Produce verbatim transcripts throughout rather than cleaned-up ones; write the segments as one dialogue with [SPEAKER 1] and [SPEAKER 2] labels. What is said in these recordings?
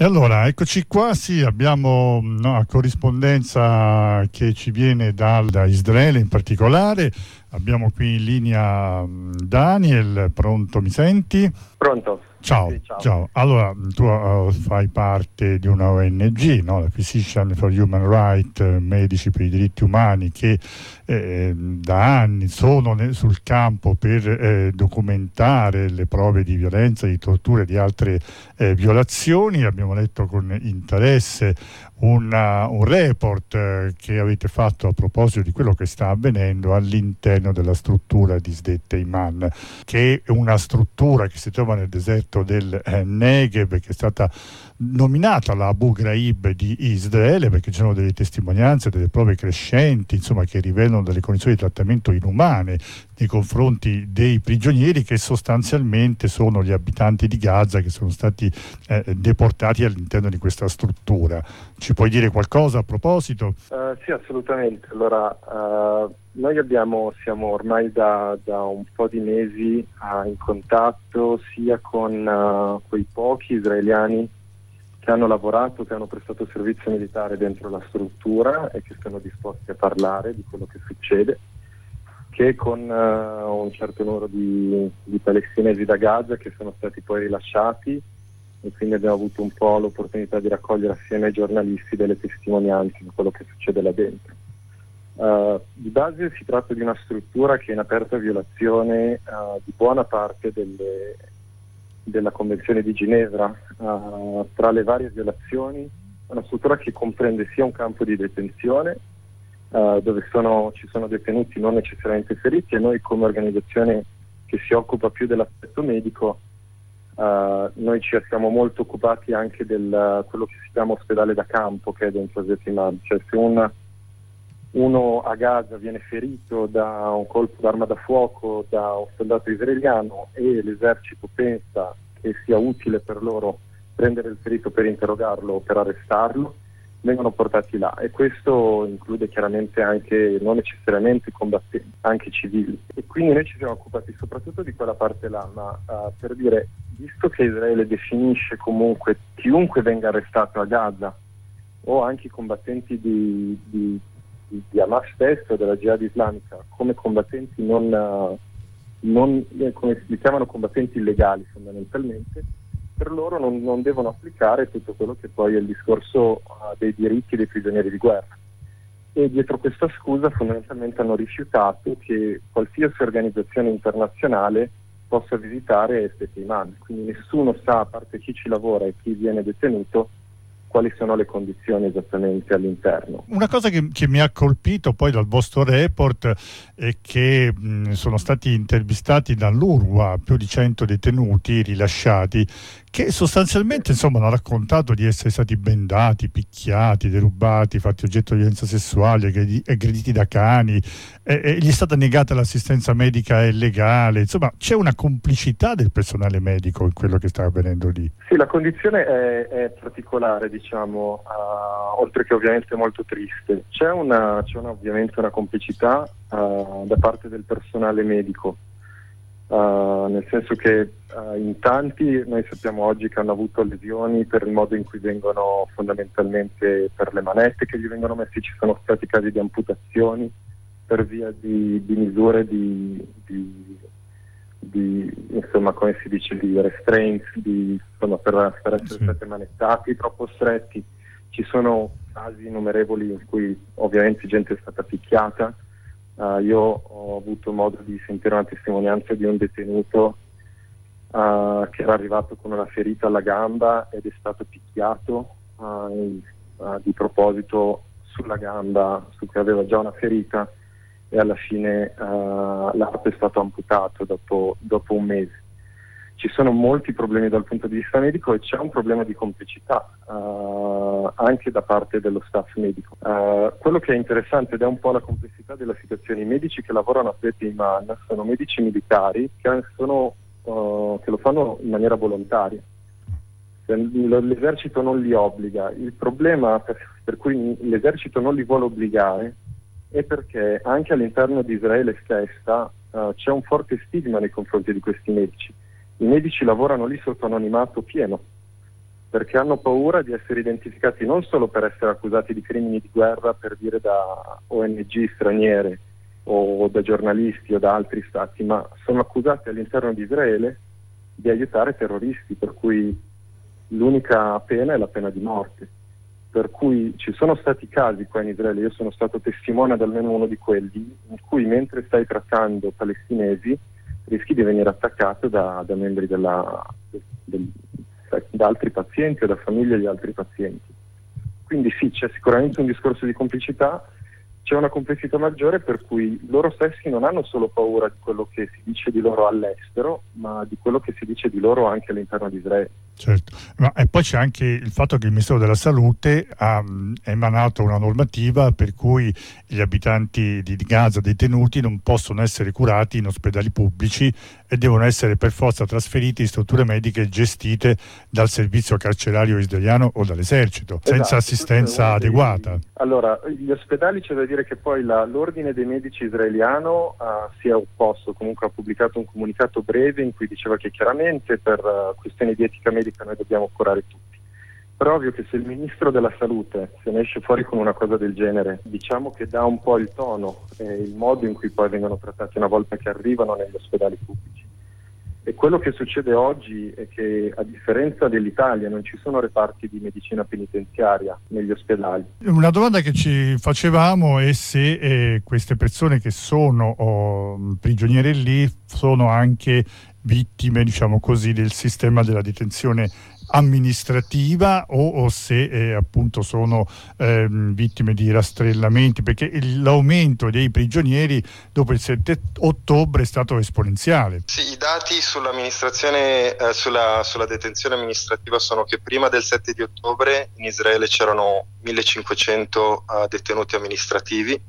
[SPEAKER 1] E allora, eccoci qua, sì, abbiamo una corrispondenza che ci viene dal, da Israele in particolare. Abbiamo qui in linea Daniel, pronto, mi senti?
[SPEAKER 2] Pronto.
[SPEAKER 1] Ciao,
[SPEAKER 2] sì, ciao.
[SPEAKER 1] ciao. Allora, tu uh, fai parte di una O N G, no? La Physicians for Human Rights, Medici per i diritti umani, che eh, da anni sono nel, sul campo per eh, documentare le prove di violenza, di tortura e di altre eh, violazioni. Abbiamo letto con interesse una, un report eh, che avete fatto a proposito di quello che sta avvenendo all'interno della struttura di Sdette Iman, che è una struttura che si trova nel deserto del eh, Negev, che è stata nominata la Abu Ghraib di Israele perché ci sono delle testimonianze, delle prove crescenti, insomma, che rivelano delle condizioni di trattamento inumane nei confronti dei prigionieri, che sostanzialmente sono gli abitanti di Gaza che sono stati eh, deportati all'interno di questa struttura. Ci puoi dire qualcosa a proposito?
[SPEAKER 2] Uh, sì, assolutamente. Allora, uh, noi abbiamo, siamo ormai da, da un po' di mesi uh, in contatto sia con uh, quei pochi israeliani che hanno lavorato, che hanno prestato servizio militare dentro la struttura e che sono disposti a parlare di quello che succede, che con uh, un certo numero di, di palestinesi da Gaza che sono stati poi rilasciati, e quindi abbiamo avuto un po' l'opportunità di raccogliere assieme ai giornalisti delle testimonianze di quello che succede là dentro. Uh, di base si tratta di una struttura che è in aperta violazione uh, di buona parte delle, della Convenzione di Ginevra. Uh, tra le varie violazioni è una struttura che comprende sia un campo di detenzione uh, dove sono, ci sono detenuti non necessariamente feriti, e noi come organizzazione che si occupa più dell'aspetto medico Uh, noi ci siamo molto occupati anche del uh, quello che si chiama ospedale da campo, che è dentro Sdette Iman. Cioè, se un, uno a Gaza viene ferito da un colpo d'arma da fuoco da un soldato israeliano e l'esercito pensa che sia utile per loro prendere il ferito per interrogarlo o per arrestarlo, vengono portati là, e questo include chiaramente anche non necessariamente combattenti, anche civili. E quindi noi ci siamo occupati soprattutto di quella parte là, ma uh, per dire, visto che Israele definisce comunque chiunque venga arrestato a Gaza o anche i combattenti di, di, di, di Hamas stesso o della Jihad islamica come combattenti non, uh, non come si chiamano, combattenti illegali fondamentalmente, per loro non, non devono applicare tutto quello che poi è il discorso uh, dei diritti dei prigionieri di guerra. E dietro questa scusa fondamentalmente hanno rifiutato che qualsiasi organizzazione internazionale possa visitare Sdette Iman. Quindi nessuno sa, a parte chi ci lavora e chi viene detenuto, quali sono le condizioni esattamente all'interno.
[SPEAKER 1] Una cosa che, che mi ha colpito poi dal vostro report è che mh, sono stati intervistati dall'UNRWA più di cento detenuti rilasciati, che sostanzialmente insomma hanno raccontato di essere stati bendati, picchiati, derubati, fatti oggetto di violenza sessuale, aggrediti da cani, e, e gli è stata negata l'assistenza medica e legale. Insomma, c'è una complicità del personale medico in quello che sta avvenendo lì.
[SPEAKER 2] Sì, la condizione è, è particolare, diciamo, uh, oltre che ovviamente molto triste. C'è, una, c'è una, ovviamente una complicità uh, da parte del personale medico. Uh, nel senso che uh, in tanti noi sappiamo oggi che hanno avuto lesioni per il modo in cui vengono, fondamentalmente per le manette che gli vengono messi, ci sono stati casi di amputazioni per via di, di misure di, di, di insomma, come si dice, di restraints, di, insomma, per, per essere
[SPEAKER 1] sì.
[SPEAKER 2] stati manettati troppo stretti. Ci sono casi innumerevoli in cui ovviamente gente è stata picchiata. Uh, io ho avuto modo di sentire una testimonianza di un detenuto uh, che era arrivato con una ferita alla gamba ed è stato picchiato uh, in, uh, di proposito sulla gamba su cui aveva già una ferita, e alla fine uh, l'arto è stato amputato dopo, dopo un mese. Ci sono molti problemi dal punto di vista medico e c'è un problema di complicità uh, anche da parte dello staff medico. Uh, quello che è interessante, ed è un po' la complessità della situazione, i medici che lavorano a Sdette Iman sono medici militari che, sono, uh, che lo fanno in maniera volontaria. L'esercito non li obbliga. Il problema per, per cui l'esercito non li vuole obbligare è perché anche all'interno di Israele stessa uh, c'è un forte stigma nei confronti di questi medici. I medici lavorano lì sotto anonimato pieno, perché hanno paura di essere identificati non solo per essere accusati di crimini di guerra, per dire, da O N G straniere o da giornalisti o da altri stati, ma sono accusati all'interno di Israele di aiutare terroristi, per cui l'unica pena è la pena di morte. Per cui ci sono stati casi qua in Israele, io sono stato testimone ad almeno uno di quelli, in cui mentre stai trattando palestinesi rischi di venire attaccato da, da membri della, del, da altri pazienti o da famiglie di altri pazienti. Quindi sì, c'è sicuramente un discorso di complicità, c'è una complessità maggiore per cui loro stessi non hanno solo paura di quello che si dice di loro all'estero, ma di quello che si dice di loro anche all'interno di Israele.
[SPEAKER 1] Certo, ma e poi c'è anche il fatto che il Ministero della Salute ha emanato una normativa per cui gli abitanti di Gaza detenuti non possono essere curati in ospedali pubblici e devono essere per forza trasferiti in strutture mediche gestite dal servizio carcerario israeliano o dall'esercito, esatto, senza assistenza adeguata.
[SPEAKER 2] Dei... Allora, gli ospedali, c'è da dire che poi la, l'ordine dei medici israeliano uh, si è opposto, comunque ha pubblicato un comunicato breve in cui diceva che chiaramente per uh, questioni di etica medica noi dobbiamo curare tutti. Però ovvio che se il ministro della salute se ne esce fuori con una cosa del genere, diciamo che dà un po' il tono e il modo in cui poi vengono trattati una volta che arrivano negli ospedali pubblici. E quello che succede oggi è che, a differenza dell'Italia, non ci sono reparti di medicina penitenziaria negli ospedali.
[SPEAKER 1] Una domanda che ci facevamo è se eh, queste persone che sono oh, prigioniere lì sono anche vittime, diciamo così, del sistema della detenzione amministrativa o, o se eh, appunto sono eh, vittime di rastrellamenti, perché il, l'aumento dei prigionieri dopo il sette ottobre è stato esponenziale.
[SPEAKER 3] Sì, i dati sull'amministrazione, eh, sulla, sulla detenzione amministrativa sono che prima del sette di ottobre in Israele c'erano millecinquecento uh, detenuti amministrativi.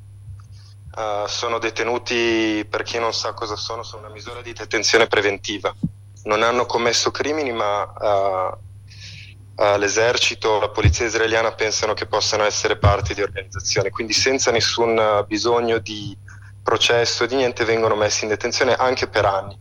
[SPEAKER 3] Uh, sono detenuti, per chi non sa cosa sono, sono una misura di detenzione preventiva. Non hanno commesso crimini, ma uh, uh, l'esercito, la polizia israeliana pensano che possano essere parte di organizzazione, quindi senza nessun uh, bisogno di processo, di niente, vengono messi in detenzione anche per anni.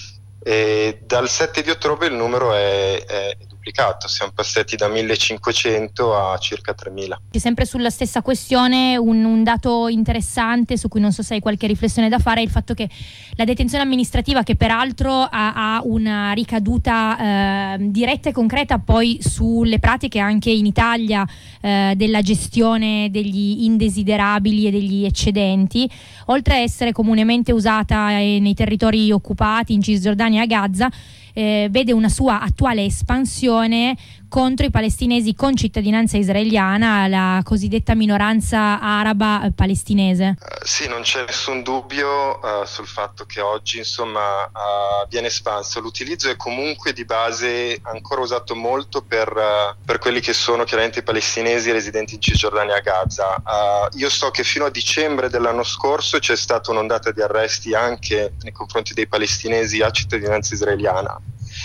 [SPEAKER 3] E dal sette di ottobre il numero è, è duplicato, siamo passati da millecinquecento a circa tremila.
[SPEAKER 4] Sempre sulla stessa questione, un, un dato interessante su cui non so se hai qualche riflessione da fare è il fatto che la detenzione amministrativa, che peraltro ha, ha una ricaduta eh, diretta e concreta poi sulle pratiche anche in Italia eh, della gestione degli indesiderabili e degli eccedenti, oltre a essere comunemente usata eh, nei territori occupati in Cisgiordania e a Gaza, Eh, vede una sua attuale espansione contro i palestinesi con cittadinanza israeliana, la cosiddetta minoranza araba eh, palestinese.
[SPEAKER 3] Uh, sì, non c'è nessun dubbio uh, sul fatto che oggi insomma uh, viene espanso. L'utilizzo è comunque di base ancora usato molto per, uh, per quelli che sono chiaramente i palestinesi residenti in Cisgiordania e a Gaza. Uh, io so che fino a dicembre dell'anno scorso c'è stata un'ondata di arresti anche nei confronti dei palestinesi a cittadinanza israeliana.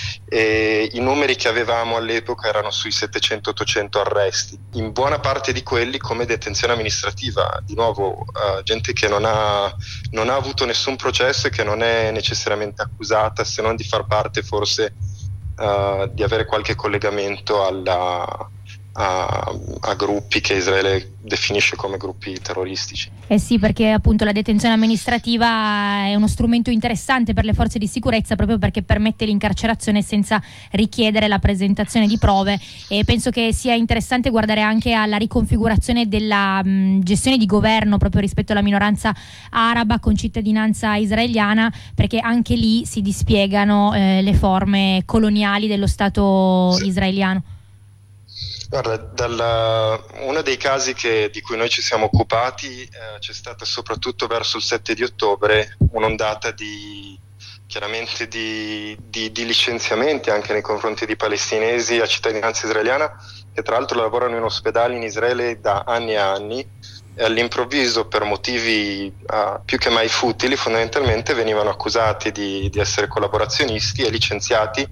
[SPEAKER 3] E i numeri che avevamo all'epoca erano sui settecento ottocento arresti, in buona parte di quelli come detenzione amministrativa, di nuovo uh, gente che non ha, non ha avuto nessun processo e che non è necessariamente accusata, se non di far parte forse uh, di avere qualche collegamento alla, a, a gruppi che Israele definisce come gruppi terroristici.
[SPEAKER 4] Eh sì, perché appunto la detenzione amministrativa è uno strumento interessante per le forze di sicurezza, proprio perché permette l'incarcerazione senza richiedere la presentazione di prove, e penso che sia interessante guardare anche alla riconfigurazione della mh, gestione di governo proprio rispetto alla minoranza araba con cittadinanza israeliana, perché anche lì si dispiegano eh, le forme coloniali dello Stato
[SPEAKER 3] sì.
[SPEAKER 4] israeliano.
[SPEAKER 3] Guarda, dalla, uno dei casi che, di cui noi ci siamo occupati eh, c'è stata soprattutto verso il sette di ottobre un'ondata di chiaramente di, di, di licenziamenti anche nei confronti di palestinesi a cittadinanza israeliana, che tra l'altro lavorano in ospedali in Israele da anni e anni, e all'improvviso, per motivi uh, più che mai futili, fondamentalmente venivano accusati di, di essere collaborazionisti e licenziati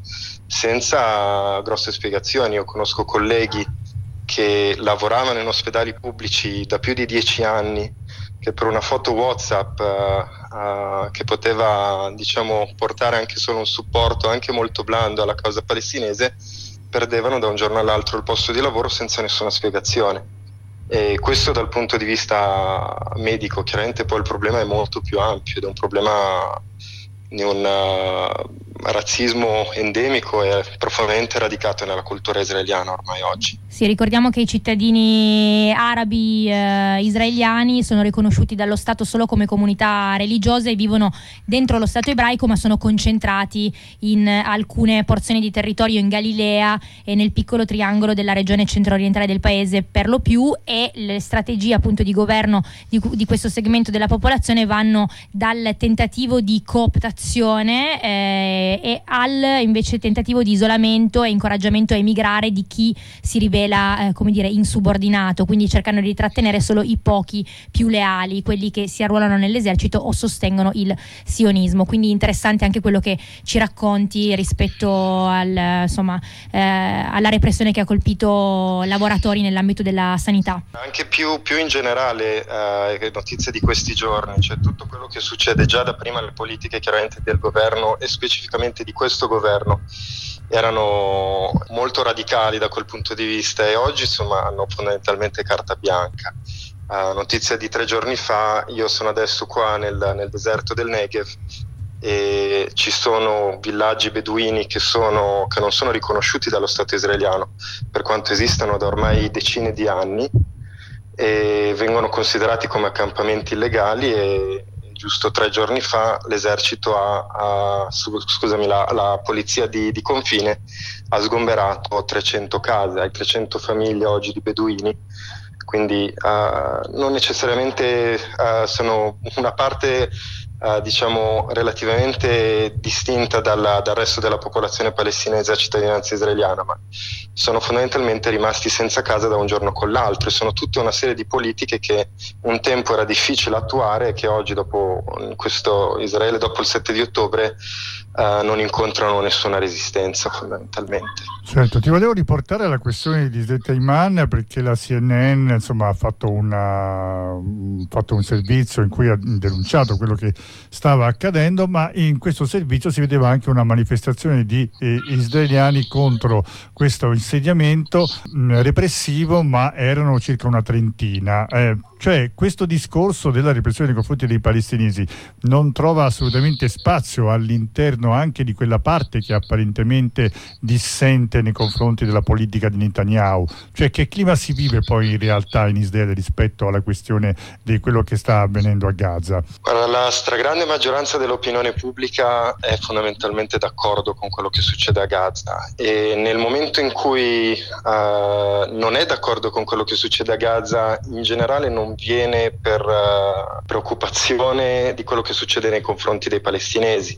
[SPEAKER 3] senza grosse spiegazioni. Io conosco colleghi che lavoravano in ospedali pubblici da più di dieci anni, che per una foto WhatsApp uh, uh, che poteva, diciamo, portare anche solo un supporto anche molto blando alla causa palestinese, perdevano da un giorno all'altro il posto di lavoro senza nessuna spiegazione. E questo dal punto di vista medico. Chiaramente poi il problema è molto più ampio ed è un problema di un uh, razzismo endemico e profondamente radicato nella cultura israeliana ormai oggi.
[SPEAKER 4] Sì, ricordiamo che i cittadini arabi eh, israeliani sono riconosciuti dallo Stato solo come comunità religiosa e vivono dentro lo Stato ebraico, ma sono concentrati in alcune porzioni di territorio in Galilea e nel piccolo triangolo della regione centro-orientale del paese per lo più, e le strategie appunto di governo di, di questo segmento della popolazione vanno dal tentativo di cooptazione eh, e al invece tentativo di isolamento e incoraggiamento a emigrare di chi si rivela eh, come dire insubordinato, quindi cercano di trattenere solo i pochi più leali, quelli che si arruolano nell'esercito o sostengono il sionismo. Quindi interessante anche quello che ci racconti rispetto al, insomma, eh, alla repressione che ha colpito lavoratori nell'ambito della sanità.
[SPEAKER 3] Anche più, più in generale eh, notizie di questi giorni, cioè tutto quello che succede già da prima, le politiche chiaramente del governo e specificamente di questo governo erano molto radicali da quel punto di vista e oggi insomma hanno fondamentalmente carta bianca. Uh, notizia di tre giorni fa, io sono adesso qua nel, nel deserto del Negev e ci sono villaggi beduini che, sono, che non sono riconosciuti dallo Stato israeliano per quanto esistano da ormai decine di anni e vengono considerati come accampamenti illegali e giusto tre giorni fa l'esercito ha, ha scusami, la, la polizia di, di confine ha sgomberato trecento case, hai trecento famiglie oggi di beduini, quindi uh, non necessariamente uh, sono una parte uh, diciamo relativamente distinta dalla, dal resto della popolazione palestinese a cittadinanza israeliana, ma sono fondamentalmente rimasti senza casa da un giorno con l'altro e sono tutta una serie di politiche che un tempo era difficile attuare e che oggi dopo questo Israele dopo il sette di ottobre uh, non incontrano nessuna resistenza fondamentalmente.
[SPEAKER 1] Certo, ti volevo riportare alla questione di Sdetta Iman perché la C N N insomma ha fatto, una, fatto un servizio in cui ha denunciato quello che stava accadendo, ma in questo servizio si vedeva anche una manifestazione di eh, israeliani contro questo insediamento mh, repressivo, ma erano circa una trentina. Eh, cioè questo discorso della repressione nei confronti dei palestinesi non trova assolutamente spazio all'interno anche di quella parte che apparentemente dissente nei confronti della politica di Netanyahu. Cioè che clima si vive poi in realtà in Israele rispetto alla questione di quello che sta avvenendo a Gaza?
[SPEAKER 3] Guarda, la stragrande maggioranza dell'opinione pubblica è fondamentalmente d'accordo con quello che succede a Gaza e nel momento in cui uh, non è d'accordo con quello che succede a Gaza in generale non viene per uh, preoccupazione di quello che succede nei confronti dei palestinesi.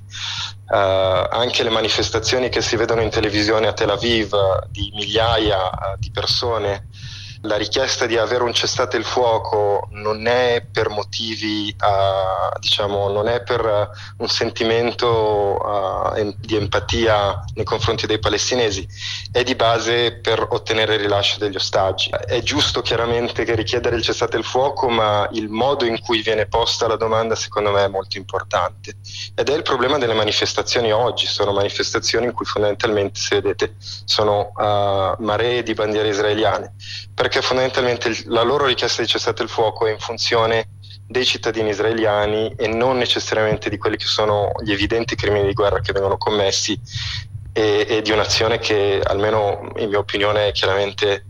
[SPEAKER 3] Uh, anche le manifestazioni che si vedono in televisione a Tel Aviv di migliaia uh, di persone, la richiesta di avere un cessate il fuoco non è per motivi, uh, diciamo, non è per uh, un sentimento uh, em- di empatia nei confronti dei palestinesi, è di base per ottenere il rilascio degli ostaggi. È giusto chiaramente che richiedere il cessate il fuoco, ma il modo in cui viene posta la domanda secondo me è molto importante. Ed è il problema delle manifestazioni oggi, sono manifestazioni in cui fondamentalmente, se vedete, sono uh, maree di bandiere israeliane. Perché fondamentalmente la loro richiesta di cessate il fuoco è in funzione dei cittadini israeliani e non necessariamente di quelli che sono gli evidenti crimini di guerra che vengono commessi e, e di un'azione che almeno in mia opinione è chiaramente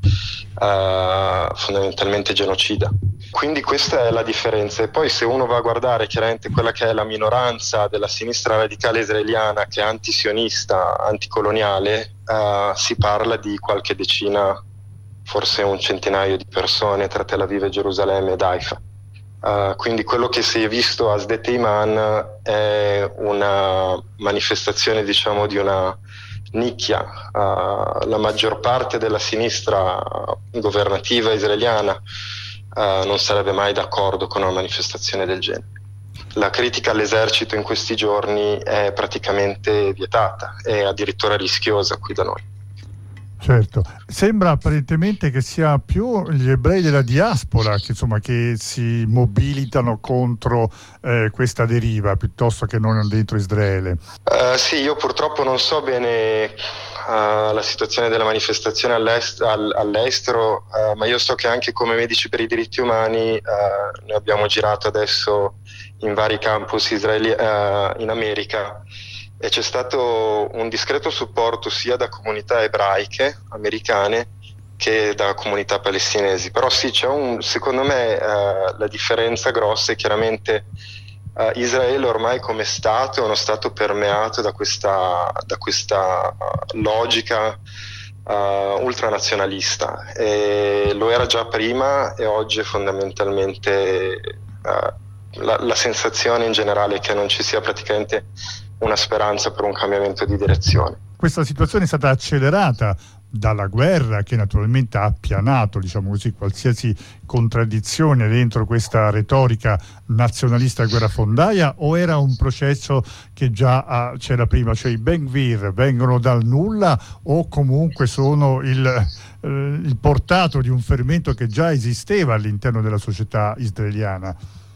[SPEAKER 3] uh, fondamentalmente genocida. Quindi questa è la differenza. E poi se uno va a guardare chiaramente quella che è la minoranza della sinistra radicale israeliana che è antisionista, anticoloniale, uh, si parla di qualche decina, forse un centinaio di persone tra Tel Aviv e Gerusalemme ed Haifa. Uh, quindi quello che si è visto a Sdetta Iman è una manifestazione, diciamo, di una nicchia. Uh, la maggior parte della sinistra governativa israeliana uh, non sarebbe mai d'accordo con una manifestazione del genere. La critica all'esercito in questi giorni è praticamente vietata, è addirittura rischiosa qui da noi.
[SPEAKER 1] Certo, sembra apparentemente che sia più gli ebrei della diaspora che, insomma, che si mobilitano contro eh, questa deriva piuttosto che non dentro Israele.
[SPEAKER 3] Uh, sì, io purtroppo non so bene uh, la situazione della manifestazione all'est- all- all'estero, uh, ma io so che anche come Medici per i diritti umani uh, noi abbiamo girato adesso in vari campus israeli- uh, in America, e c'è stato un discreto supporto sia da comunità ebraiche americane che da comunità palestinesi. Però sì, c'è un, secondo me uh, la differenza grossa è chiaramente uh, Israele ormai come Stato è uno Stato permeato da questa, da questa uh, logica uh, ultranazionalista, e lo era già prima, e oggi è fondamentalmente uh, la, la sensazione in generale è che non ci sia praticamente una speranza per un cambiamento di direzione.
[SPEAKER 1] Questa situazione è stata accelerata dalla guerra, che naturalmente ha appianato, diciamo così, qualsiasi contraddizione dentro questa retorica nazionalista guerrafondaia, o era un processo che già ah, c'era prima, cioè i Ben Gvir vengono dal nulla o comunque sono il, eh, il portato di un fermento che già esisteva all'interno della società israeliana?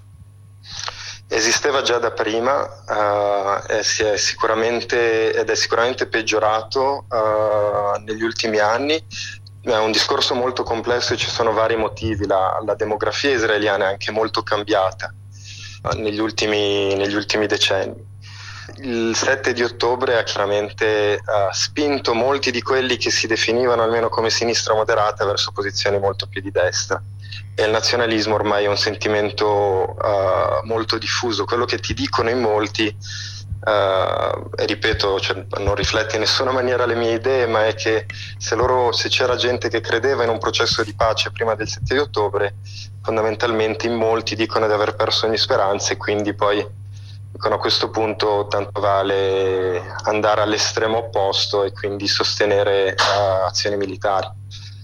[SPEAKER 3] Esisteva già da prima uh, e si è sicuramente, ed è sicuramente peggiorato uh, negli ultimi anni. È un discorso molto complesso e ci sono vari motivi. La, la demografia israeliana è anche molto cambiata uh, negli ultimi, negli ultimi decenni. Il sette di ottobre ha chiaramente uh, spinto molti di quelli che si definivano almeno come sinistra moderata verso posizioni molto più di destra. E il nazionalismo ormai è un sentimento uh, molto diffuso. Quello che ti dicono in molti, uh, e ripeto, cioè, non riflette in nessuna maniera le mie idee, ma è che se, loro, se c'era gente che credeva in un processo di pace prima del sette di ottobre, fondamentalmente in molti dicono di aver perso ogni speranza, e quindi poi dicono a questo punto tanto vale andare all'estremo opposto e quindi sostenere uh, azioni militari.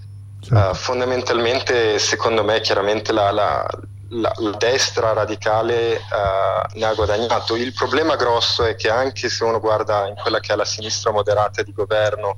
[SPEAKER 3] Uh, fondamentalmente, secondo me, chiaramente la, la, la, la destra radicale uh, ne ha guadagnato. Il problema grosso è che anche se uno guarda in quella che è la sinistra moderata di governo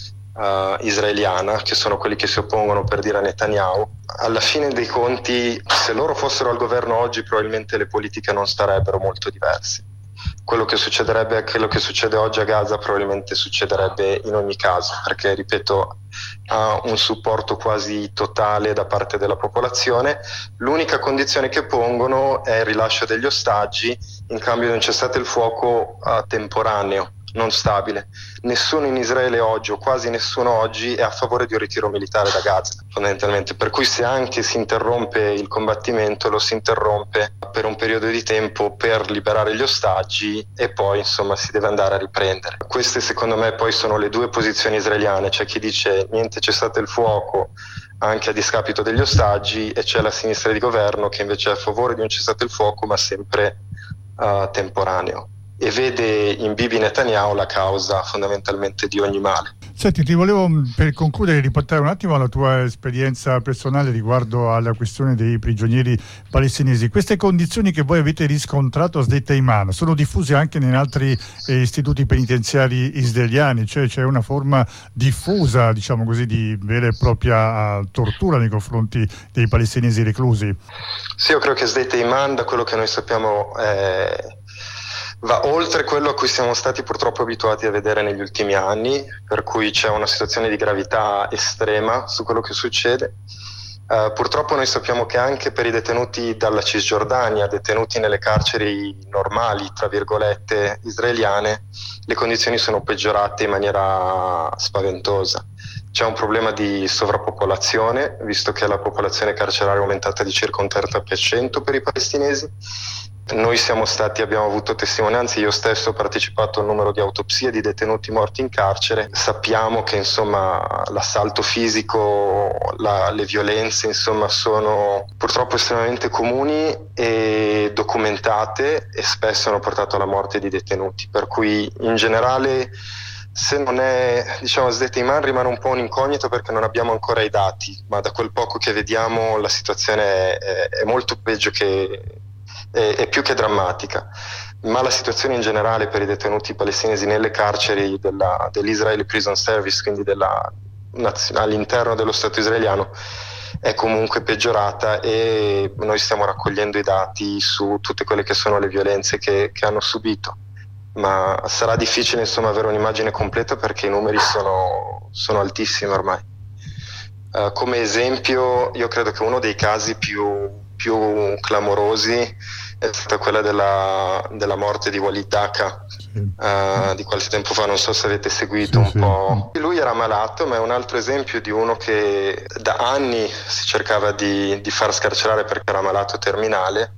[SPEAKER 3] uh, israeliana, che sono quelli che si oppongono, per dire, a Netanyahu, alla fine dei conti, se loro fossero al governo oggi, probabilmente le politiche non sarebbero molto diverse. Quello che succederebbe, quello che succede oggi a Gaza probabilmente succederebbe in ogni caso, perché, ripeto, ha un supporto quasi totale da parte della popolazione. L'unica condizione che pongono è il rilascio degli ostaggi in cambio di un cessate il fuoco uh, temporaneo, non stabile. Nessuno in Israele oggi, o quasi nessuno oggi, è a favore di un ritiro militare da Gaza, fondamentalmente. Per cui se anche si interrompe il combattimento, lo si interrompe per un periodo di tempo per liberare gli ostaggi, e poi insomma si deve andare a riprendere. Queste secondo me poi sono le due posizioni israeliane. C'è chi dice niente cessate il fuoco anche a discapito degli ostaggi, e c'è la sinistra di governo che invece è a favore di un cessate il fuoco, ma sempre uh, temporaneo, e vede in Bibi Netanyahu la causa fondamentalmente di ogni male.
[SPEAKER 1] Senti, ti volevo, per concludere, riportare un attimo alla tua esperienza personale riguardo alla questione dei prigionieri palestinesi. Queste condizioni che voi avete riscontrato a Sdetta Iman sono diffuse anche in altri eh, istituti penitenziari israeliani, cioè c'è una forma diffusa, diciamo così, di vera e propria uh, tortura nei confronti dei palestinesi reclusi?
[SPEAKER 3] Sì, io credo che Sdetta Iman, da quello che noi sappiamo, è... va oltre quello a cui siamo stati purtroppo abituati a vedere negli ultimi anni, per cui c'è una situazione di gravità estrema su quello che succede. Uh, purtroppo noi sappiamo che anche per i detenuti dalla Cisgiordania, detenuti nelle carceri normali, tra virgolette, israeliane, le condizioni sono peggiorate in maniera spaventosa. C'è un problema di sovrappopolazione, visto che la popolazione carceraria è aumentata di circa un trenta per cento per i palestinesi. Noi siamo stati, abbiamo avuto testimonianze, io stesso ho partecipato al numero di autopsie di detenuti morti in carcere. Sappiamo che insomma l'assalto fisico, la, le violenze insomma sono purtroppo estremamente comuni e documentate, e spesso hanno portato alla morte di detenuti, per cui in generale, se non è, diciamo, Sdetta Iman rimane un po' un'incognita perché non abbiamo ancora i dati, ma da quel poco che vediamo la situazione è, è molto peggio che È, è più che drammatica. Ma la situazione in generale per i detenuti palestinesi nelle carceri della, dell'Israeli Prison Service, quindi della, all'interno dello Stato israeliano, è comunque peggiorata, e noi stiamo raccogliendo i dati su tutte quelle che sono le violenze che, che hanno subito. ma sarà difficile insomma avere un'immagine completa perché i numeri sono, sono altissimi ormai. Uh, come esempio, io credo che uno dei casi più, più clamorosi è stata quella della, della morte di Walid Daka, sì. uh, di qualche tempo fa, non so se avete seguito, sì, un sì. po'. Lui era malato, ma è un altro esempio di uno che da anni si cercava di, di far scarcerare perché era malato terminale,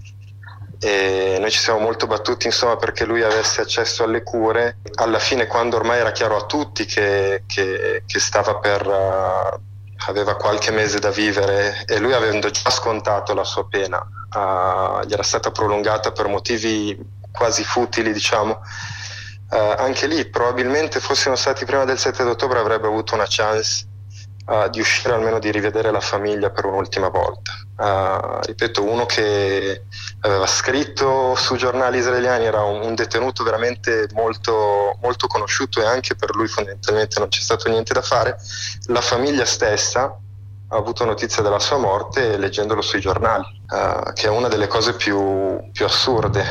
[SPEAKER 3] e noi ci siamo molto battuti insomma perché lui avesse accesso alle cure. Alla fine, quando ormai era chiaro a tutti che, che, che stava per uh, aveva qualche mese da vivere, e lui avendo già scontato la sua pena, uh, gli era stata prolungata per motivi quasi futili, diciamo, uh, anche lì probabilmente fossimo stati prima del sette ottobre avrebbe avuto una chance uh, di uscire, almeno di rivedere la famiglia per un'ultima volta. Uh, ripeto, uno che aveva scritto su giornali israeliani, era un, un detenuto veramente molto, molto conosciuto, e anche per lui fondamentalmente non c'è stato niente da fare. La famiglia stessa ha avuto notizia della sua morte leggendolo sui giornali, uh, che è una delle cose più, più assurde,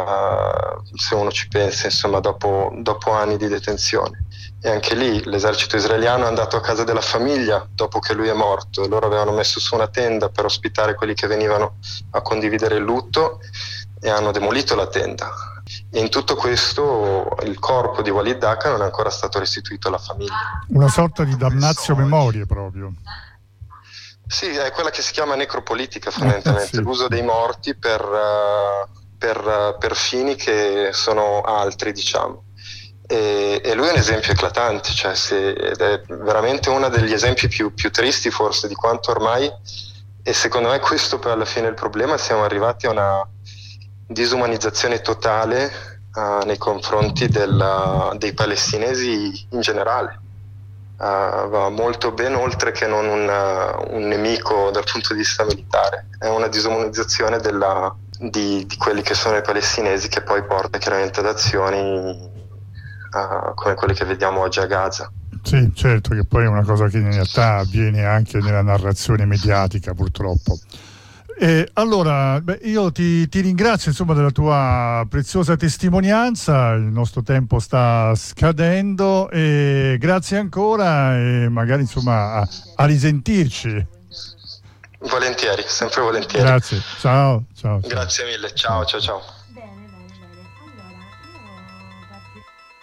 [SPEAKER 3] uh, se uno ci pensa, insomma, dopo, dopo anni di detenzione. E anche lì l'esercito israeliano è andato a casa della famiglia dopo che lui è morto, e loro avevano messo su una tenda per ospitare quelli che venivano a condividere il lutto, e hanno demolito la tenda. E in tutto questo il corpo di Walid Daka non è ancora stato restituito alla famiglia.
[SPEAKER 1] Una sorta di damnatio memorie proprio.
[SPEAKER 3] Sì, è quella che si chiama necropolitica fondamentalmente, sì. L'uso dei morti per, uh, per, uh, per fini che sono altri, diciamo. E, e lui è un esempio eclatante, cioè se, ed è veramente uno degli esempi più, più tristi forse di quanto ormai, e secondo me questo poi alla fine è il problema, siamo arrivati a una disumanizzazione totale uh, nei confronti della, dei palestinesi in generale. Uh, va molto ben oltre che non un, uh, un nemico dal punto di vista militare, è una disumanizzazione della, di, di quelli che sono i palestinesi, che poi porta chiaramente ad azioni Uh, come quelle che vediamo oggi a Gaza.
[SPEAKER 1] Sì, certo, che poi è una cosa che in realtà avviene anche nella narrazione mediatica, purtroppo. E allora, beh, io ti, ti ringrazio insomma della tua preziosa testimonianza, il nostro tempo sta scadendo, e grazie ancora, e magari insomma a, a risentirci.
[SPEAKER 3] Volentieri, sempre volentieri.
[SPEAKER 1] Grazie, ciao, ciao.
[SPEAKER 3] Grazie mille, ciao, ciao, ciao.